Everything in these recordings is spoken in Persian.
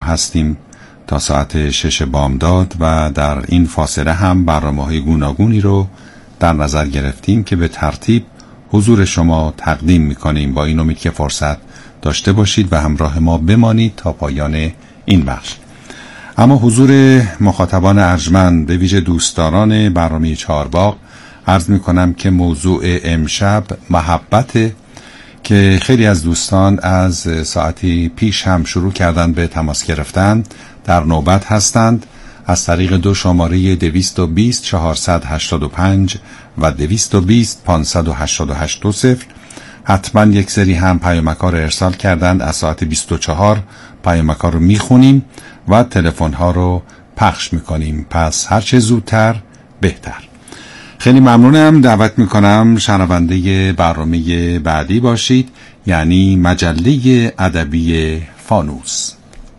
هستیم تا ساعت 6 بامداد و در این فاصله هم برنامه‌های گوناگونی رو در نظر گرفتیم که به ترتیب حضور شما تقدیم می‌کنیم، با این امید که فرصت داشته باشید و همراه ما بمانید تا پایان این بخش. اما حضور مخاطبان ارجمند، به ویژه دوستداران برنامه چهارباغ، عرض می‌کنم که موضوع امشب محبت که خیلی از دوستان از ساعتی پیش هم شروع کردن به تماس گرفتن در نوبت هستند از طریق 2 شماره 220 485 و 220 588 حتما یک سری هم پیامک‌ها رو ارسال کردند. از ساعت 24 پیامک‌ها رو میخونیم و تلفن‌ها رو پخش میکنیم، پس هرچه زودتر بهتر. خیلی ممنونم. دعوت میکنم شنونده برنامه بعدی باشید، یعنی مجله ادبی فانوس.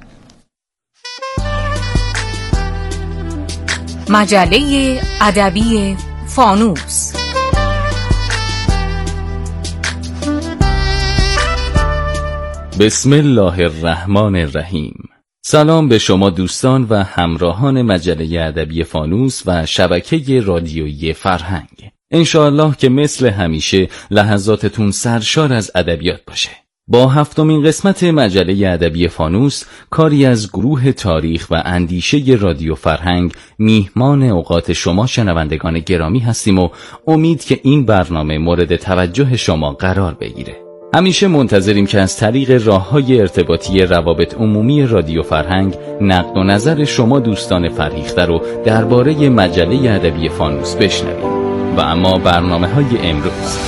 مجله ادبی فانوس. بسم الله الرحمن الرحیم. سلام به شما دوستان و همراهان مجله ادبی فانوس و شبکه رادیویی فرهنگ. انشاءالله که مثل همیشه لحظاتتون سرشار از ادبیات باشه. با 7مین قسمت مجله ادبی فانوس، کاری از گروه تاریخ و اندیشه رادیو فرهنگ، میهمان اوقات شما شنوندگان گرامی هستیم و امید که این برنامه مورد توجه شما قرار بگیره. همیشه منتظریم که از طریق راه‌های ارتباطی روابط عمومی رادیو فرهنگ نقد و نظر شما دوستان فرهیخته رو درباره مجله ادبی فانوس بشنویم. و اما برنامه‌های امروز.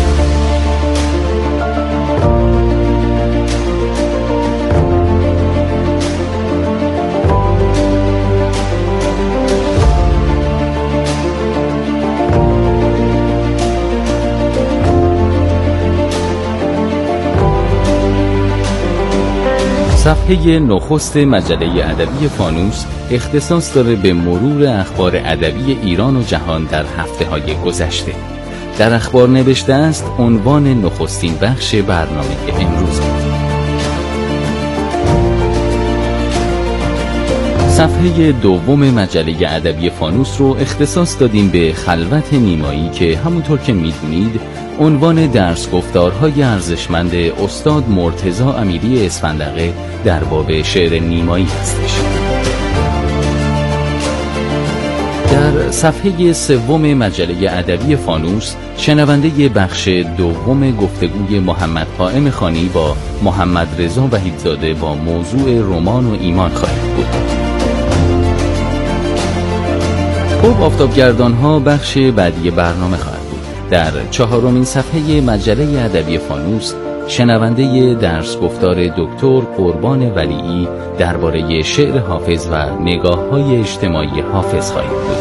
صفحه نخست مجله ادبی فانوس اختصاص داره به مرور اخبار ادبی ایران و جهان در هفته‌های گذشته. در اخبار نوشته است عنوان نخستین بخش برنامه امروز. صفحه دوم مجله ادبی فانوس رو اختصاص دادیم به خلوت نیمایی که همونطور که میدونید عنوان درس گفتارهای ارزشمند استاد مرتضی امیری اسفندقه در باب شعر نیمایی هستش. در صفحه سوم مجله ادبی فانوس شنونده بخش دوم گفتگوی محمد قائم خانی با محمد رضا وحیدزاده با موضوع رمان و ایمان خواهید بود. خب آفتابگردان ها بخش بعدی برنامه خواهد بود. در 4مین صفحه مجله ادبی فانوس شنونده درس گفتار دکتر قربان ولیعی درباره شعر حافظ و نگاه‌های اجتماعی حافظ خواهید بود.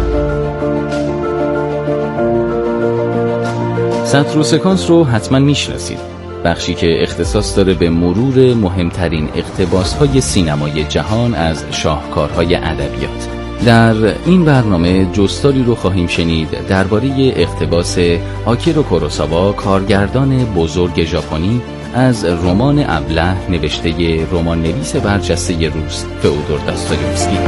سطر و سکانس رو حتما میشناسید، بخشی که اختصاص داره به مرور مهمترین اقتباس‌های سینمای جهان از شاهکارهای ادبیات. در این برنامه جستاری رو خواهیم شنید درباره اقتباس آکیرو کوروساوا، کارگردان بزرگ ژاپنی، از رمان ابله نوشته رمان نویس برجسته روس فئودور داستایوفسکی.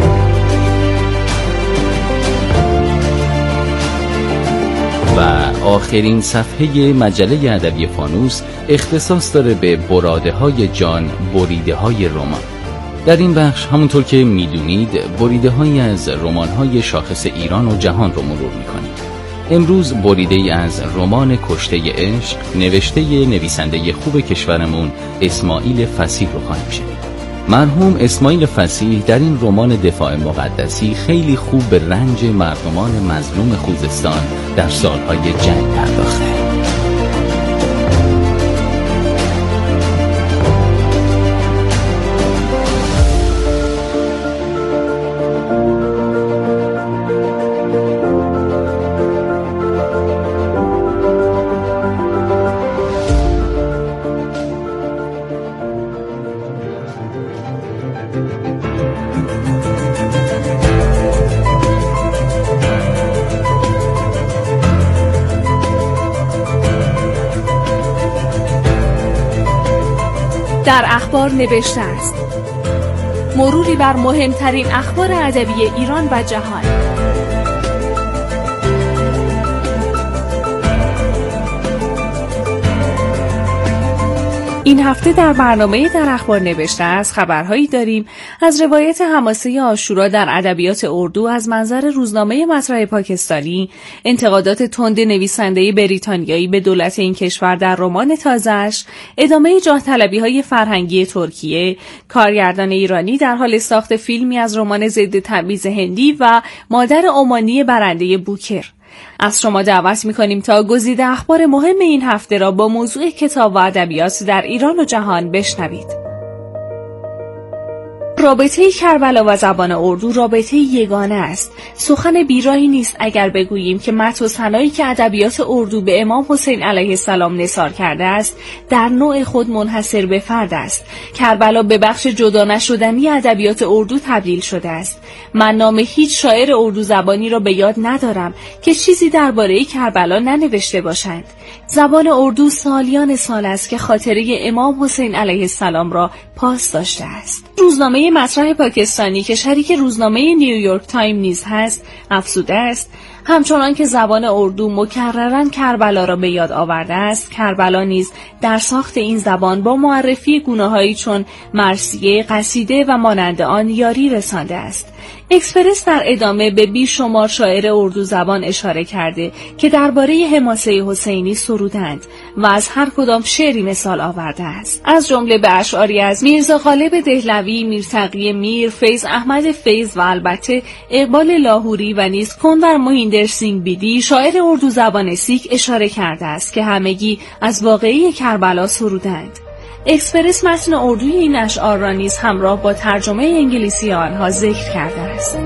و آخرین صفحه مجله ادبی فانوس اختصاص داره به براده های جان، بریده های رمان. در این بخش همونطور که میدونید بریده هایی از رمان های شاخص ایران و جهان رو مرور میکنیم. امروز بریده ای از رمان کشته عشق نوشته نویسنده خوب کشورمون اسماعیل فصیح رو خواهیم شنید. مرحوم اسماعیل فصیح در این رمان دفاع مقدسی خیلی خوب به رنج مردمان مظلوم خوزستان در سالهای جنگ پرداخته. در اخبار نوشته است مروری بر مهمترین اخبار ادبی ایران و جهان. این هفته در برنامه در اخبار نوشته از خبرهایی داریم از روایت حماسه عاشورا در ادبیات اردو از منظر روزنامه مطرح پاکستانی، انتقادات تند نویسنده بریتانیایی به دولت این کشور در رمان تازه‌اش، ادامه جاه طلبی‌های فرهنگی ترکیه، کارگردان ایرانی در حال ساخت فیلمی از رمان ضد تبعیض هندی و مادر عمانی برنده بوکر. از شما دعوت می‌کنیم تا گزیده اخبار مهم این هفته را با موضوع کتاب و ادبیات در ایران و جهان بشنوید. رابطه کربلا و زبان اردو رابطه یگانه است. سخن بیراهی نیست اگر بگوییم که متن و ثنایی که ادبیات اردو به امام حسین علیه السلام نثار کرده است در نوع خود منحصر به فرد است. کربلا به بخش جدا نشدنی ادبیات اردو تبدیل شده است. من نام هیچ شاعر اردو زبانی را به یاد ندارم که چیزی درباره کربلا ننوشته باشند. زبان اردو سالیان سال است که خاطره امام حسین علیه السلام را پاس داشته است. روزنامه مطرح پاکستانی که شریک روزنامه نیویورک تایم نیز هست، افزوده است همچنان که زبان اردو مکرراً کربلا را به یاد آورده است، کربلا نیز در ساخت این زبان با معرفی گونه‌هایی چون مرثیه، قصیده و مانند آن یاری رسانده است. اکسپرس در ادامه به بیشمار شاعر اردو زبان اشاره کرده که درباره حماسه حسینی سرودند و از هر کدام شعری مثال آورده است. از جمله به اشعاری از میرزا غالب دهلوی، میرتقی میر، فیض احمد فیض و البته اقبال لاهوری و نیز کنور مهیندر سینگ بیدی شاعر اردو زبان سیک اشاره کرده است که همگی از واقعه کربلا سرودند. اکسپرس متن اردوی این اشعار را نیز همراه با ترجمه انگلیسی آنها ذکر کرده است.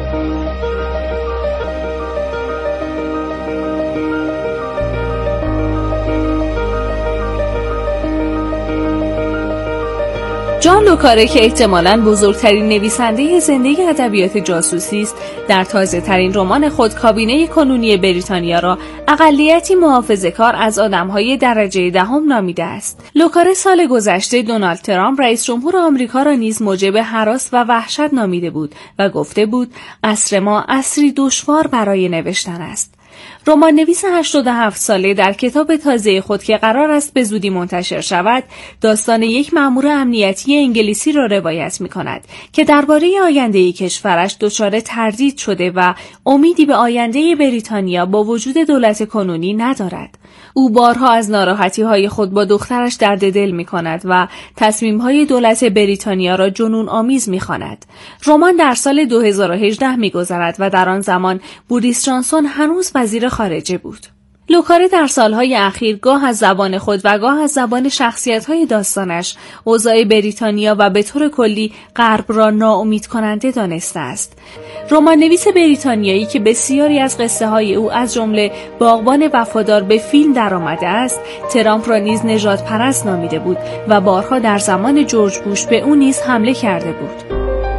جان لوکاره که احتمالاً بزرگترین نویسنده زنده ادبیات جاسوسی است، در تازه‌ترین رمان خود کابینه کنونی بریتانیا را اقلیتی محافظه‌کار از آدم‌های درجه دهم نامیده است. لوکاره سال گذشته دونالد ترامپ رئیس جمهور آمریکا را نیز موجب هراس و وحشت نامیده بود و گفته بود عصر ما عصری دشوار برای نوشتن است. رمان نویس 87 ساله در کتاب تازه خود که قرار است به زودی منتشر شود، داستان یک مأمور امنیتی انگلیسی را روایت می‌کند که درباره آینده کشورش دچار تردید شده و امیدی به آینده بریتانیا با وجود دولت کنونی ندارد. او بارها از ناراحتی‌های خود با دخترش درد دل می‌کند و تصمیم‌های دولت بریتانیا را جنون آمیز می‌خواند. رمان در سال 2018 می‌گذرد و در آن زمان بوریس جانسون هنوز وزیر خارجه بود. لوکاره در سالهای اخیر گاه از زبان خود و گاه از زبان شخصیت‌های داستانش اوضاع بریتانیا و به طور کلی غرب را ناامید کننده دانسته است. رمان نویس بریتانیایی که بسیاری از قصه‌های او از جمله باغبان وفادار به فیلم درآمده است، ترامپ را نیز نژاد پرست نامیده بود و بارها در زمان جورج بوش به او نیز حمله کرده بود.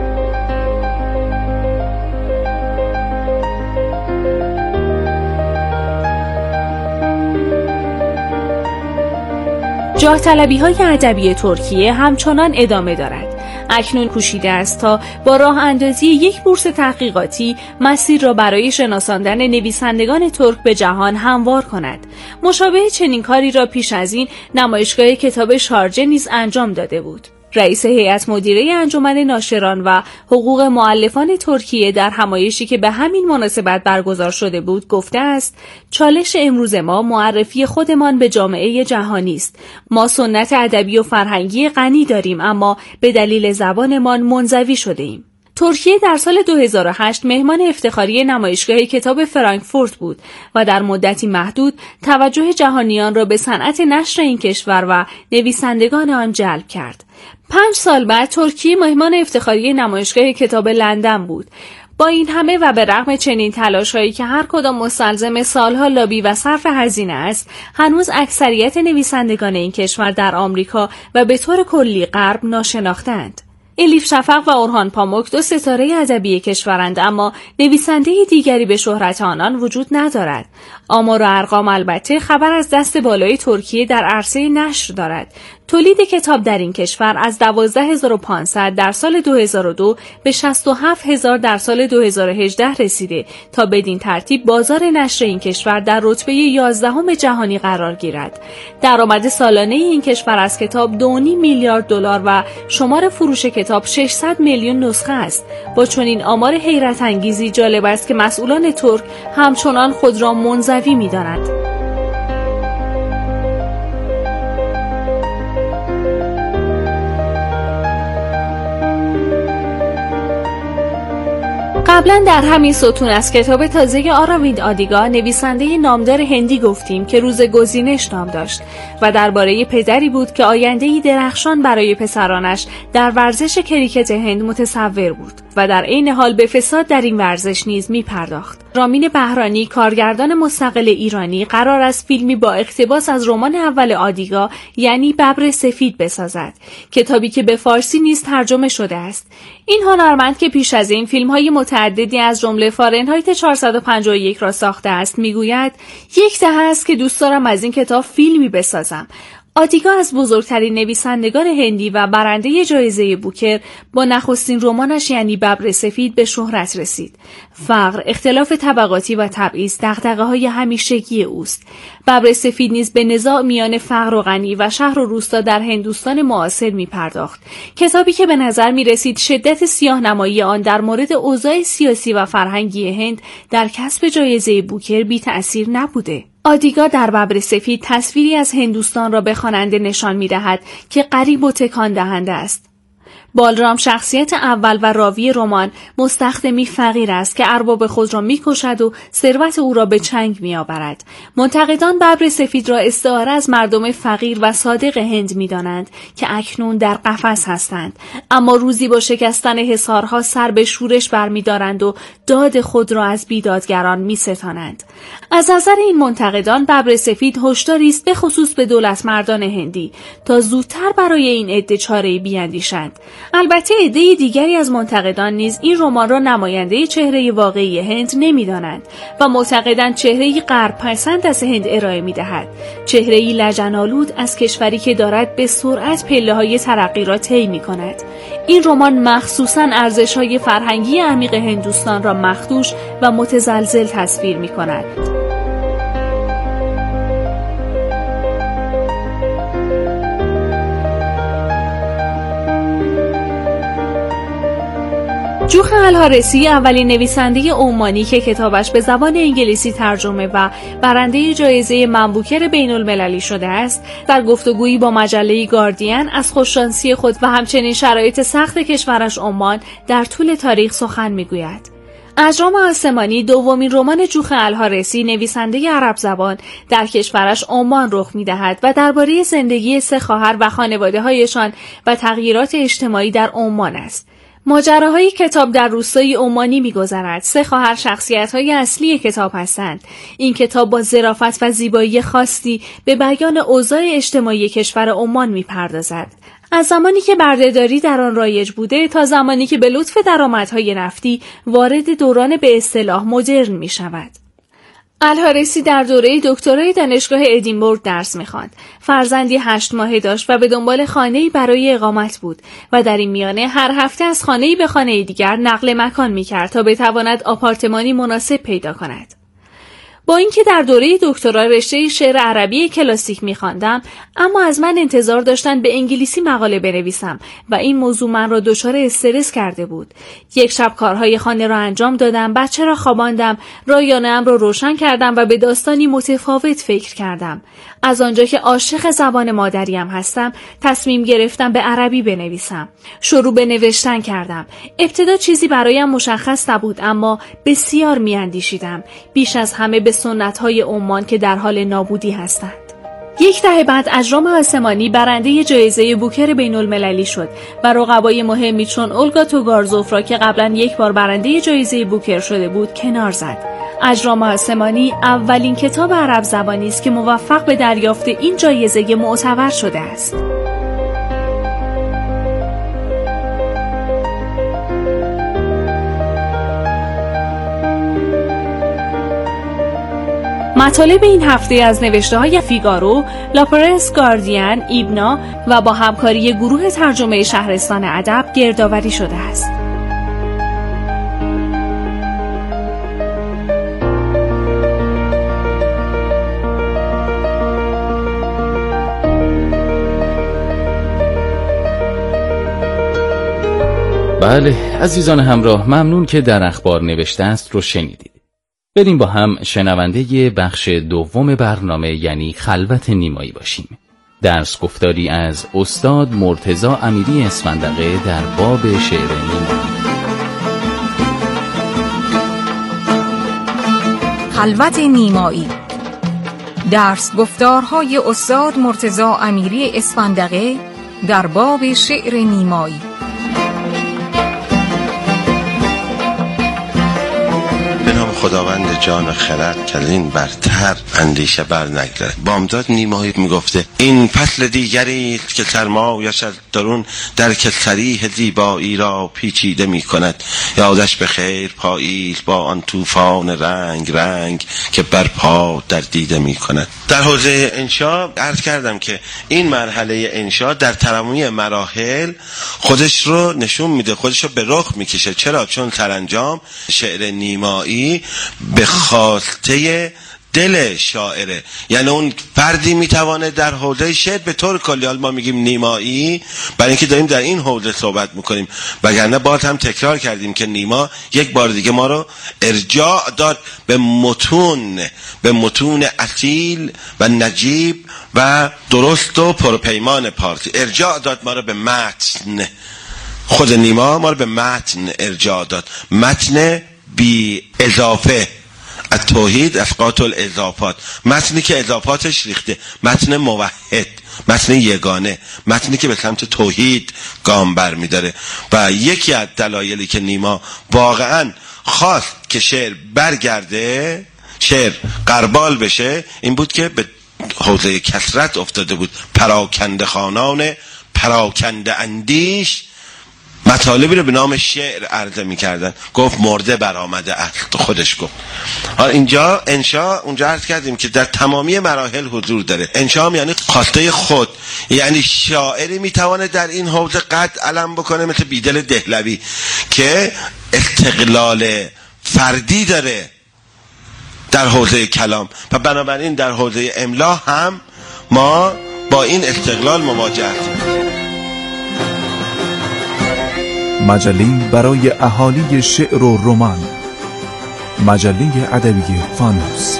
جاه طلبی‌های ادبی ترکیه همچنان ادامه دارد. اکنون کوشیده است تا با راه اندازی یک بورس تحقیقاتی مسیر را برای شناساندن نویسندگان ترک به جهان هموار کند. مشابه چنین کاری را پیش از این نمایشگاه کتاب شارجه نیز انجام داده بود. رئیس هیئت مدیره انجمن ناشران و حقوق مؤلفان ترکیه در همایشی که به همین مناسبت برگزار شده بود گفته است چالش امروز ما معرفی خودمان به جامعه جهانی است. ما سنت ادبی و فرهنگی غنی داریم اما به دلیل زبانمان منزوی شده ایم. ترکیه در سال 2008 مهمان افتخاری نمایشگاه کتاب فرانکفورت بود و در مدتی محدود توجه جهانیان را به صنعت نشر این کشور و نویسندگان آن جلب کرد. 5 سال بعد ترکیه مهمان افتخاری نمایشگاه کتاب لندن بود. با این همه و به رغم چنین تلاش‌هایی که هر کدام مستلزم سالها لابی و صرف هزینه است، هنوز اکثریت نویسندگان این کشور در آمریکا و به طور کلی غرب ناشناخته‌اند. الیف شفق و اورهان پاموک 2 ستاره ادبی کشورند اما نویسنده دیگری به شهرت آنان وجود ندارد. آمار و ارقام البته خبر از دست بالای ترکیه در عرصه نشر دارد. تولید کتاب در این کشور از 12500 در سال 2002 به 67000 در سال 2018 رسیده تا بدین ترتیب بازار نشر این کشور در رتبه 11 جهانی قرار گیرد. درآمد سالانه این کشور از کتاب 2.5 میلیارد دلار و شمار فروش کتاب 600 میلیون نسخه است. با چنین آمار حیرت انگیزی جالب است که مسئولان ترک همچنان خود را منزوی می‌دانند. قبلا در همین ستون از کتاب تازه آراویند آدیگا نویسنده نامدار هندی گفتیم که روز گزینش نام داشت و درباره پدری بود که آینده‌ای درخشان برای پسرانش در ورزش کریکت هند متصور بود و در عین حال به فساد در این ورزش نیز می‌پرداخت. رامین بهرانی، کارگردان مستقل ایرانی، قرار است فیلمی با اقتباس از رمان اول آدیگا یعنی ببر سفید بسازد، کتابی که به فارسی نیز ترجمه شده است. این هنرمند که پیش از این فیلم‌های متعددی از جمله فارنهایت 451 را ساخته است میگوید یک دهه است که دوست دارم از این کتاب فیلمی بسازم. آدیگا از بزرگترین نویسندگان هندی و برنده جایزه بوکر با نخستین رمانش یعنی ببر سفید به شهرت رسید. فقر، اختلاف طبقاتی و تبعیض دغدغه‌های همیشگی اوست. ببر سفید نیز به نزاع میان فقر و غنی و شهر و روستا در هندوستان معاصر می‌پرداخت. کتابی که به نظر می‌رسید شدت سیاه‌نمایی آن در مورد اوضاع سیاسی و فرهنگی هند در کسب جایزه بوکر بی‌تأثیر نبوده. آدیگا در ببر سفید تصویری از هندوستان را به خواننده نشان می‌دهد که غریب و تکان دهنده است. بالرام شخصیت اول و راوی رمان مستخدمی فقیر است که ارباب خود را می‌کشد و ثروت او را به چنگ می‌آورد. منتقدان ببر سفید را استعاره از مردم فقیر و صادق هند می‌دانند که اکنون در قفس هستند، اما روزی با شکستن حصارها سر به شورش برمی‌دارند و داد خود را از بیدادگران می‌ستانند. از نظر این منتقدان ببر سفید هشداری است به خصوص به دولتمردان هندی تا زودتر برای این عده چاره‌ای بیندیشند. البته عده دیگری از منتقدان نیز این رمان را نماینده چهره واقعی هند نمی‌دانند و معتقدند چهره‌ای غرب پسند از هند ارائه می‌دهد، چهره‌ای لجن‌آلود از کشوری که دارد به سرعت پله‌های ترقی را طی می‌کند. این رمان مخصوصاً ارزش‌های فرهنگی عمیق هندوستان را مخدوش و متزلزل تصویر می‌کند. جوخ الحارثی اولین نویسنده عمانی که کتابش به زبان انگلیسی ترجمه و برنده جایزه منبوکر بین‌المللی شده است، در گفتگویی با مجله گاردین از خوششانسی خود و همچنین شرایط سخت کشورش عمان در طول تاریخ سخن می‌گوید. اجرام آسمانی دومین رمان جوخ الحارثی نویسنده عرب زبان در کشورش عمان رخ می‌دهد و درباره زندگی سه خواهر و خانواده‌هایشان و تغییرات اجتماعی در عمان است. ماجراهای کتاب در روستای عمانی می‌گذرد. سه خواهر شخصیت‌های اصلی کتاب هستند. این کتاب با ظرافت و زیبایی خاصی به بیان اوضاع اجتماعی کشور عمان می‌پردازد. از زمانی که بردهداری در آن رایج بوده تا زمانی که به لطف درآمدهای نفتی وارد دوران به اصطلاح مدرن می‌شود. الحارثی در دوره دکترای دانشگاه ادینبورگ درس می‌خواند. فرزندی 8 ماهه داشت و به دنبال خانه‌ای برای اقامت بود و در این میانه هر هفته از خانه‌ای به خانه دیگر نقل مکان می‌کرد تا بتواند آپارتمانی مناسب پیدا کند. با اینکه در دوره دکترا رشته شعر عربی کلاسیک می‌خواندم، اما از من انتظار داشتند به انگلیسی مقاله بنویسم و این موضوع من را دچار استرس کرده بود. یک شب کارهای خانه را انجام دادم، بچه را خواباندم، رایانه‌ام را روشن کردم و به داستانی متفاوت فکر کردم. از آنجا که عاشق زبان مادریم هستم، تصمیم گرفتم به عربی بنویسم. شروع به نوشتن کردم. ابتدا چیزی برایم مشخص نبود، اما بسیار میاندیشیدم، بیش از همه به سنت‌های عمان که در حال نابودی هستند. یک دهه بعد اجرام آسمانی برنده جایزه بوکر بین‌المللی شد و رقبای مهمی چون اولگا توگارزوف را که قبلا یک بار برنده جایزه بوکر شده بود کنار زد. اجرام آسمانی اولین کتاب عرب زبانی است که موفق به دریافت این جایزه معتبر شده است. مطالب این هفته از نوشته‌های فیگارو، لاپرس، گاردین، ایبنا و با همکاری گروه ترجمه شهرستان ادب گردآوری شده است. بله عزیزان همراه، ممنون که در اخبار نوشته است رو شنیدید. بریم با هم شنونده بخش دوم برنامه یعنی خلوت نیمایی باشیم. درس گفتاری از استاد مرتضی امیری اسفندقه در باب شعر نیمایی. خلوت نیمایی، درس گفتارهای استاد مرتضی امیری اسفندقه در باب شعر نیمایی. خداوند جان و خرد که از این برتر اندیشه بر نگذرد. بامداد نیمایی میگفته این فصل دیگری که سرمایش از درون در که صریح زیبایی را پیچیده میکند. یادش به خیر پاییز با آن طوفان رنگ که بر پا در دیده میکند. در حوزه انشا عرض کردم که این مرحله انشا در تمامی مراحل خودش رو نشون میده، خودش رو به رخ میکشه. چرا؟ چون سرانجام شعر نیمایی به خواسته دل شاعره. یعنی اون فردی میتوانه در حوزه شعر به طور کلی، حالا ما میگیم نیمایی برای اینکه داریم در این حوزه صحبت میکنیم، وگرنه باز هم تکرار کردیم که نیما یک بار دیگه ما رو ارجاع داد به متون اصیل و نجیب و درست و پرپیمان پارسی. ارجاع داد ما رو به متن. خود نیما ما رو به متن ارجاع داد، متن بی اضافه، التوحید اسقاط الاضافات، متنی که اضافاتش ریخته، متن موحد، متن یگانه، متنی که به سمت توحید گام بر می داره. و یکی از دلایلی که نیما واقعا خواست که شعر برگرده، شعر قربال بشه، این بود که به حوزه کثرت افتاده بود. پراکنده خانان پراکنده اندیش مطالبی رو به نام شعر عرضه می‌کردن. گفت مرده برآمده است، خودش گفت. اینجا انشا، اونجا عرض کردیم که در تمامی مراحل حضور داره. انشا یعنی خواسته خود، یعنی شاعری میتونه در این حوزه قد علم بکنه مثل بیدل دهلوی که استقلال فردی داره در حوزه کلام و بنابراین در حوزه املا هم ما با این استقلال مواجه هستیم. مجله برای اهالی شعر و رمان، مجله ادبی فانوس.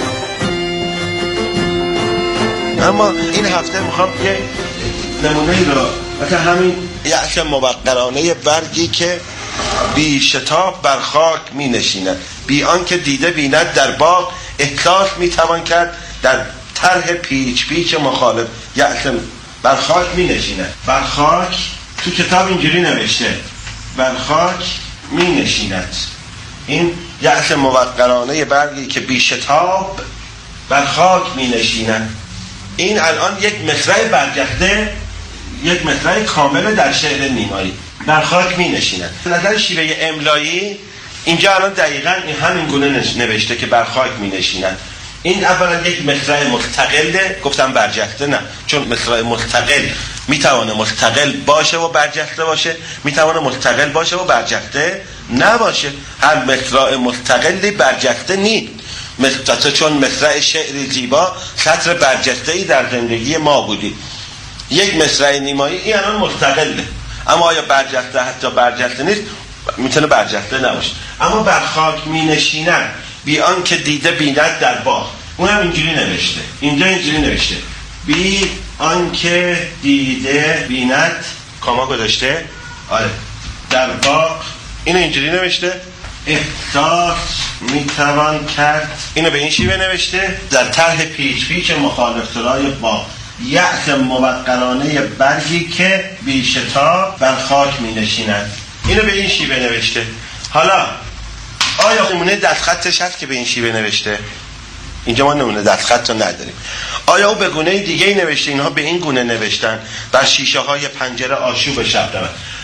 اما این هفته میخوام یه نمونه رو، مثل همین یأس موقرانه برگی که بی شتاب بر خاک می نشیند، بی آنکه دیده بیند در باغ، احساس می توان کرد در طرح پیچ مخالف. یأس بر خاک می نشیند. بر خاک تو کتاب اینجوری نوشته، بر خاک می نشیند. این یأس موقرانه برگی که بی شتاب بر خاک می نشیند. این الان یک مصرع برجسته، یک مصرع کامل در شعر نیمایی. بر خاک می نشیند. نظر شیوه املایی اینجا الان دقیقاً همین گونه نوشته که بر خاک می نشیند. این اولا یک مصرع مستقله، گفتم برجسته نه، چون مصرع مستقل میتونه مستقل باشه و برجسته باشه، میتونه مستقل باشه و برجسته نباشه. هر مصرع مستقلی برجسته نیست. چون مصرع شعر زیبا سطر برجسته‌ای در زندگی ما بودی. یک مصرع نیمایی این الان مستقله، اما آیا برجسته حتی برجسته نیست؟ میتونه برجسته نباشه. اما بر خاک می نشینن بی آن که دیده بیند در باغ. اونم اینجوری نوشته، اینجا اینجوری نوشته، بی آن که دیده بیند، کاما گذاشته، آره، در باغ. اینو اینجوری نوشته، احساس میتوان کرد. اینو به این شیوه نوشته، در طرح پیچ مخالفترهای باغ. یأس موقرانه برگی که بی شتاب بر خاک می نشیند. اینو به این شیوه نوشته. حالا آیا نمونه دستخطش هست که به این شیوه نوشته؟ اینجا ما نمونه دستخط رو نداریم. آیا او به گونه دیگه نوشته؟ اینها به این گونه نوشتن، بر شیشه های پنجره آشوب شب دارد.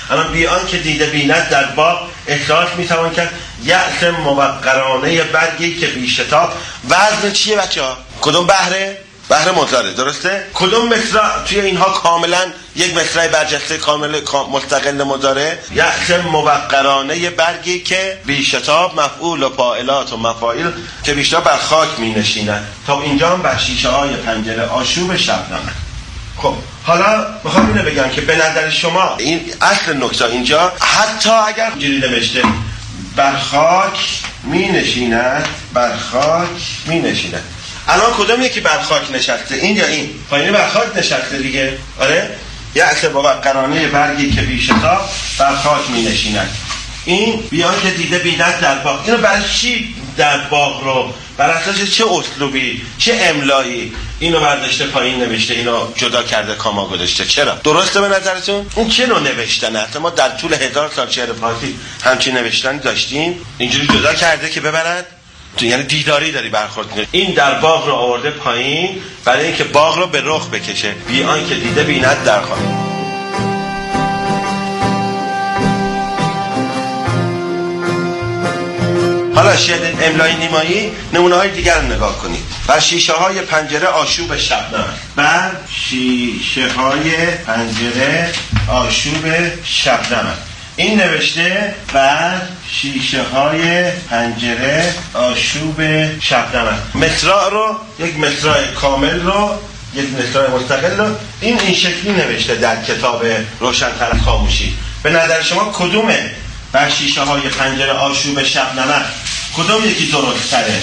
الان بیان که دیده بیند در باغ اخراج میتوان کرد یأس موقرانه برگی که بیشتاب. وزن چیه بچه‌ها؟ کدوم بهره؟ بهره مضارع، درسته؟ کدوم مصرع توی اینها کاملا یک مصرع برجسته کامل مستقل مضارع؟ یأس موقرانه برگی که بیشتاب، مفعول و فاعلات و مفاعیل که بیشتاب بر خاک می نشینند. تا اینجا هم بر شیشه های پنجره آشوب شبنمه. خب حالا میخوام اینو بگم که به نظر شما این اصل نکته اینجا، حتی اگر اینجوری نوشته بر خاک می نشیند، بر خاک می نشیند، الان کدوم یکی بر خاک نشسته؟ این یا این؟ پایینی بر خاک نشسته دیگه. آره؟ یأس موقرانه برگی که بیشتاب بر خاک می نشیند. این بیان که دیده بیند در باغ، اینو برای چی در باغ رو بر اساس چه اسلوبی، چه املایی اینو برداشته پایین نوشته، اینو جدا کرده کاما گذاشته؟ چرا؟ درسته به نظرتون؟ اون چه نوع نوشتن است؟ ما در طول 1000 سال شعر فارسی همچین نوشتن داشتیم، اینجوری جدا کرده که ببرد، یعنی دیداری داری برخورد کنی. این در باغ رو آورده پایین برای اینکه باغ رو به رخ بکشه، بیان که دیده بیند در خاک. حالا شعر املای نیمایی نمونه های دیگر رو نگاه کنید. بر شیشه های پنجره آشوب شبنم، بر شیشه های پنجره آشوب شبنم. این نوشته بر شیشه های پنجره آشوب شبنم. مصرع رو، یک مصرع کامل رو، یک مصرع مستقل رو این شکلی نوشته در کتاب روشن‌تر از خاموشی. به نظر شما کدومه بر شیشه های پنجره آشوب شبنم؟ کدوم یکی درست تره؟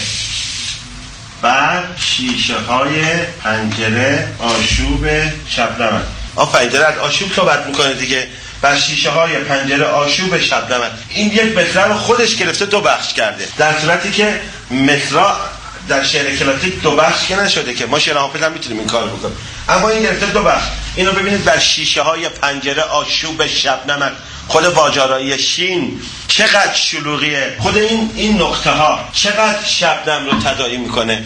بر شیشه های پنجره آشوب شبنم. آفرین، داره از آشوب صحبت میکنه دیگه. بر شیشه های پنجره آشوب شبنم. این یک مصرع رو خودش گرفته دو بخش کرده، در صورتی که مصرع در شعر کلاسیک دو بخش که نشده که ما شعر حافظ هم میتونیم این کارو بکنیم، اما این گرفته دو بخش. اینو ببینید، بر شیشه های پنجره آشوب شبنم. خود واجارایی شین چقدر شلوغیه، خود این نقطه ها چقدر شبنم رو تداعی میکنه.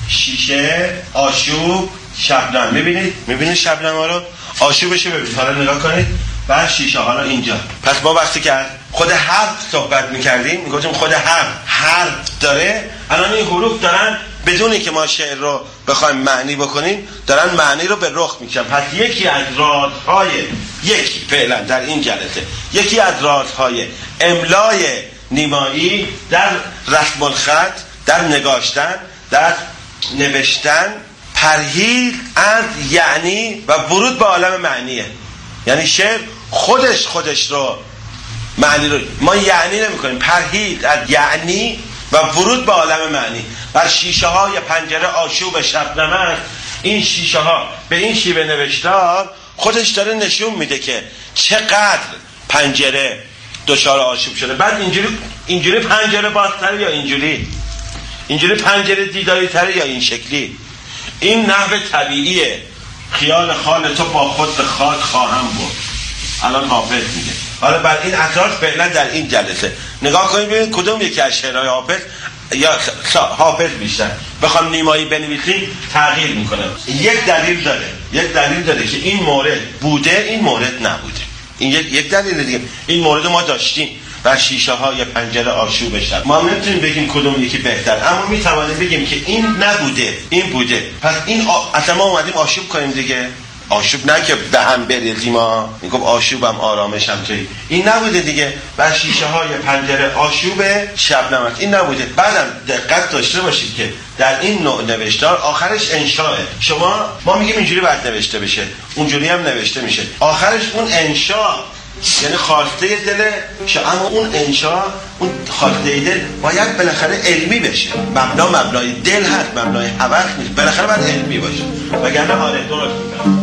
شیشه آشوب شبنم، میبینید شبنم ها رو، آشوبش رو ببینید. حالا نگاه کنید بر شیشه. حالا اینجا پس ما وقتی که خود حرف صحبت میکردیم میگفتیم خود حرف داره. الان این حروف دارن بدونی که ما شعر رو بخوایم معنی بکنیم دارن معنی رو به رخ میکشن. پس یکی از رازهای فعلا در این جلسه یکی از رازهای املای نیمایی در رسم الخط، در نگاشتن، در نوشتن، پرهیز از یعنی و ورود به عالم معنیه. یعنی شعر خودش رو معنی رو ما یعنی نمی کنیم، پرهیز از یعنی و ورود به عالم معنی. بر شیشه های پنجره آشوب شبنم است. این شیشه ها به این شیوه نوشتار خودش داره نشون میده که چقدر پنجره دچار آشوب شده. بعد اینجوری پنجره بازتره یا اینجوری پنجره دیداری تره یا این شکلی. این نحو طبیعیه. خیال خال تو با خود به خاک خواهم برد. الان حافظ میگه. حالا بر این اساس فعلا در این جلسه نگاه کنید ببینید کدوم یکی از شعرهای حافظ یا حافظ بیشتر بخوام نیمایی بنویسیم تغییر میکنه. یک دلیل داره که این مورد بوده، این مورد نبوده. این یک دلیل دیگه. این مورد ما داشتیم بر شیشه های پنجره آشوب شد. ما نمیتونیم بگیم کدوم یکی بهتر، اما میتوانیم بگیم که این نبوده، این بوده. پس این اصلا ما اومدیم آشوب کنیم دیگه. آشوب نه که به هم بریزیم، میگم آشوبم آرامشم توی. این نبوده دیگه. بر شیشه های پنجره آشوب شبنم است. این نبوده. بعدم دقت داشته باشید که در این نوع نوشتار آخرش انشاءه. ما میگیم اینجوری باید نوشته بشه، اونجوری هم نوشته میشه. آخرش اون انشاء یعنی خواسته دل، اما اون انشاء، اون خواسته دل باید بالاخره علمی بشه. مبنای دل هست، مبنای هوس نیست. بالاخره باید علمی باشه. وگرنه آره درست میگم.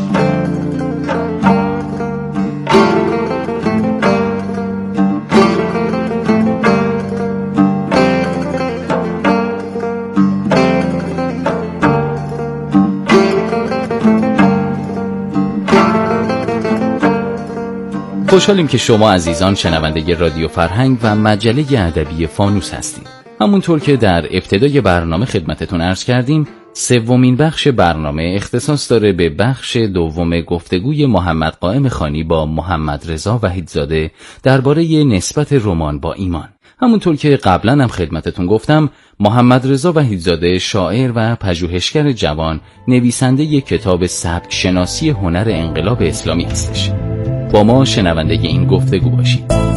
خوشحالیم که شما عزیزان شنونده رادیو فرهنگ و مجله ادبی فانوس هستید. همونطور که در ابتدای برنامه خدمتتون عرض کردیم، سومین بخش برنامه اختصاص داره به بخش دوم گفتگوی محمد قائم خانی با محمد رضا وحیدزاده درباره نسبت رمان با ایمان. همونطور که قبلا هم خدمتتون گفتم، محمد رضا وحیدزاده شاعر و پژوهشگر جوان، نویسنده کتاب سبک شناسی هنر انقلاب اسلامی هستش. با ما شنونده این گفتگو باشید.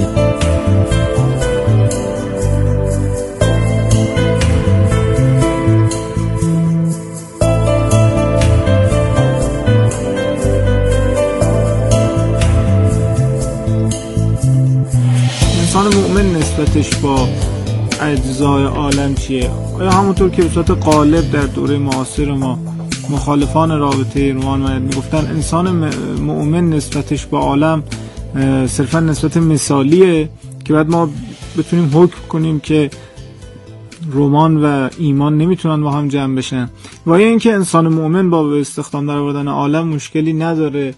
انسان مؤمن نسبتش با اجزای عالم چیه؟ آیا همونطور که به صورت غالب در دوره معاصر ما مخالفان رابطه رمان میگفتن انسان مؤمن نسبتش با عالم صرفا نسبت مثالیه که بعد ما بتونیم حکم کنیم که رمان و ایمان نمیتونن با هم جمع بشن، و یا اینکه انسان مؤمن با استخدام در آوردن عالم مشکلی نداره،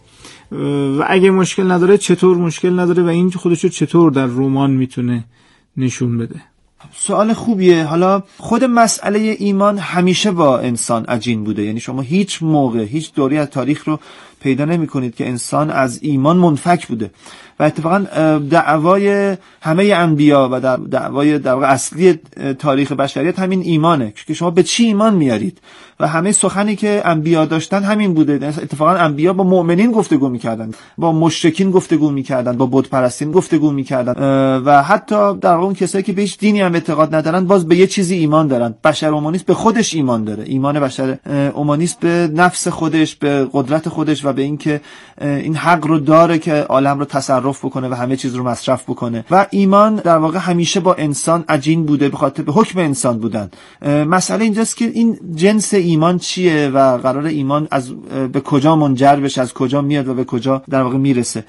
و اگه مشکل نداره چطور مشکل نداره و این خودشو چطور در رمان میتونه نشون بده؟ سوال خوبیه. حالا خود مسئله ایمان همیشه با انسان عجین بوده، یعنی شما هیچ موقع هیچ دوری از تاریخ رو پیدا نمی کنید که انسان از ایمان منفک بوده و اتفاقا دعوای همه انبیا و دعوای در واقع اصلی تاریخ بشریت همین ایمانه که شما به چی ایمان میارید و همه سخنی که انبیا داشتن همین بوده. اتفاقا انبیا با مؤمنین گفتگو میکردن، با مشرکین گفتگو میکردن، با بت پرستین گفتگو میکردن و حتی در اون کسایی که به هیچ دینی هم اعتقاد ندارن باز به یه چیزی ایمان دارن. بشر اومانیست به خودش ایمان داره، ایمان بشر اومانیست به نفس خودش، به قدرت خودش و به اینکه این حق رو داره که عالم رو تصرف بکنه و همه چیز رو مصرف بکنه. و ایمان در واقع همیشه با انسان عجین بوده به خاطر به حکم انسان بودن. مسئله اینجاست که این جنس ایمان چیه و قرار ایمان از به کجا منجر بشه، از کجا میاد و به کجا در واقع میرسه.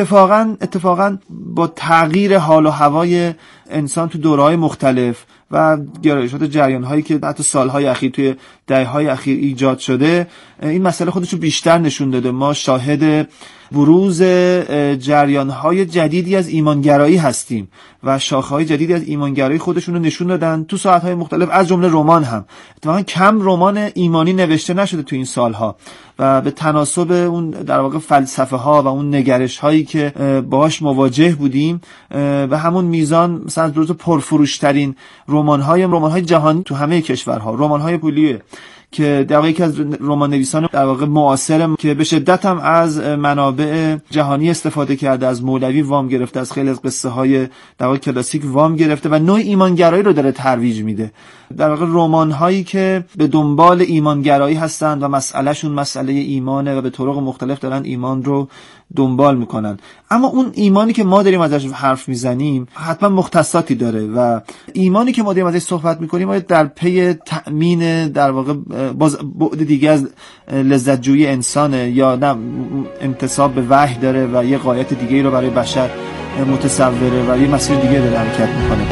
اتفاقا با تغییر حال و هوای انسان تو دوره‌های مختلف و گرایشات جریان‌هایی که حتی سال‌های اخیر توی دهه‌های اخیر ایجاد شده این مسئله خودش رو بیشتر نشون داده. ما شاهد بروز جریان‌های جدیدی از ایمانگرایی هستیم و شاخه‌های جدیدی از ایمانگرایی خودشون رو نشون دادن تو ساعت‌های مختلف، از جمله رمان هم. اتفاقاً کم رمان ایمانی نوشته نشده تو این سال‌ها و به تناسب اون در واقع فلسفه‌ها و اون نگرش‌هایی که باهاش مواجه بودیم و همون میزان مثلا از پرفروش‌ترین رمان‌های جهانی تو همه کشورها رمان‌های پولیه که در واقع یکی از رمان نویسان در واقع معاصر که به شدت هم از منابع جهانی استفاده کرده، از مولوی وام گرفته، از خیلی از قصه های در واقع کلاسیک وام گرفته و نوع ایمانگرایی رو داره ترویج میده. در واقع رمان هایی که به دنبال ایمانگرایی هستند و مسئلهشون مسئله ایمانه و به طرق مختلف دارن ایمان رو دنبال میکنن. اما اون ایمانی که ما داریم ازش حرف میزنیم حتما مختصاتی داره و ایمانی که ما داریم ازش صحبت میکنیم در پی تأمین در واقع باز بعد دیگه از لذت جویی انسانه یا نه انتساب به وحی داره و یه غایت دیگه رو برای بشر متصوره و یه مسیر دیگه داره حرکت میکنه.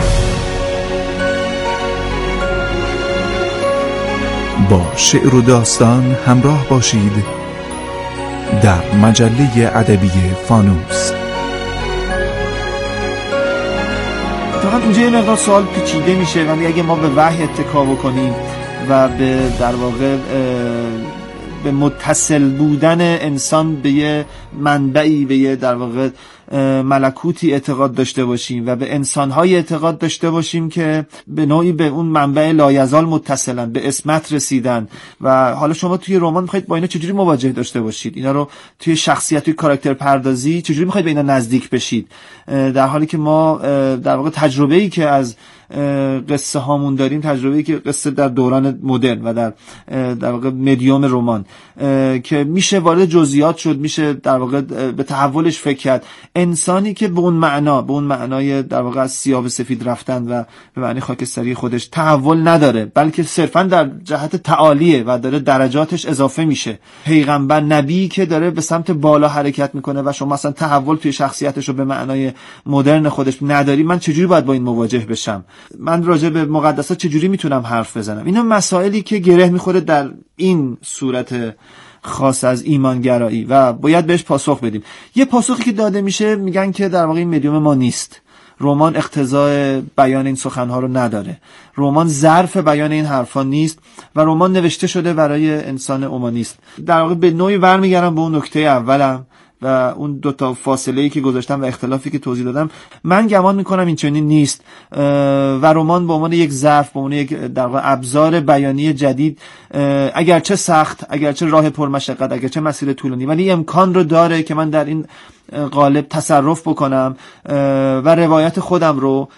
با شعر و داستان همراه باشید در مجله ادبی فانوس. واقعا اینجا یه مقدار سوال پیچیده میشه و اگه ما به وحی اتکا بکنیم و به در واقع به متصل بودن انسان به یه منبعی، به یه در واقع ملکوتی اعتقاد داشته باشیم و به انسان‌های اعتقاد داشته باشیم که به نوعی به اون منبع لایزال متصلن، به اسمت رسیدن و حالا شما توی رمان می‌خواید با اینا چجوری مواجه داشته باشید؟ اینا رو توی شخصیت، توی کاراکتر پردازی چجوری می‌خواید به اینا نزدیک بشید؟ در حالی که ما در واقع تجربه‌ای که از قصه هامون داریم، تجربه‌ای که قصه در دوران مدرن و در واقع مدیوم رمان که میشه وارد جزئیات شد، میشه در واقع به تحولش فکر کرد. انسانی که به اون معنای در واقع از سیاه به سفید رفتن و به معنی خاکستری خودش تحول نداره، بلکه صرفا در جهت تعالیه و داره درجاتش اضافه میشه. پیغمبر، نبی که داره به سمت بالا حرکت میکنه و شما مثلا تحول توی شخصیتش رو به معنای مدرن خودش نداری، من چجوری باید با این مواجه بشم؟ من راجع به مقدسات چجوری میتونم حرف بزنم؟ اینا مسائلی که گره میخوره در این صورت خاص از ایمانگرایی و باید بهش پاسخ بدیم. یه پاسخی که داده میشه میگن که در واقع این مدیوم ما نیست، رمان اقتضای بیان این سخنها رو نداره، رمان ظرف بیان این حرفا نیست و رمان نوشته شده برای انسان اومانیست. در واقع به نوعی برمیگردم به اون نکته اولم و اون دوتا فاصله‌ای که گذاشتم و اختلافی که توضیح دادم. من گمان میکنم این چنین نیست و رمان به عنوان یک ظرف، به عنوان یک در واقع ابزار بیانی جدید، اگرچه سخت، اگرچه راه پرمشقت، اگرچه مسیر طولانی، ولی امکان رو داره که من در این قالب تصرف بکنم و روایت خودم رو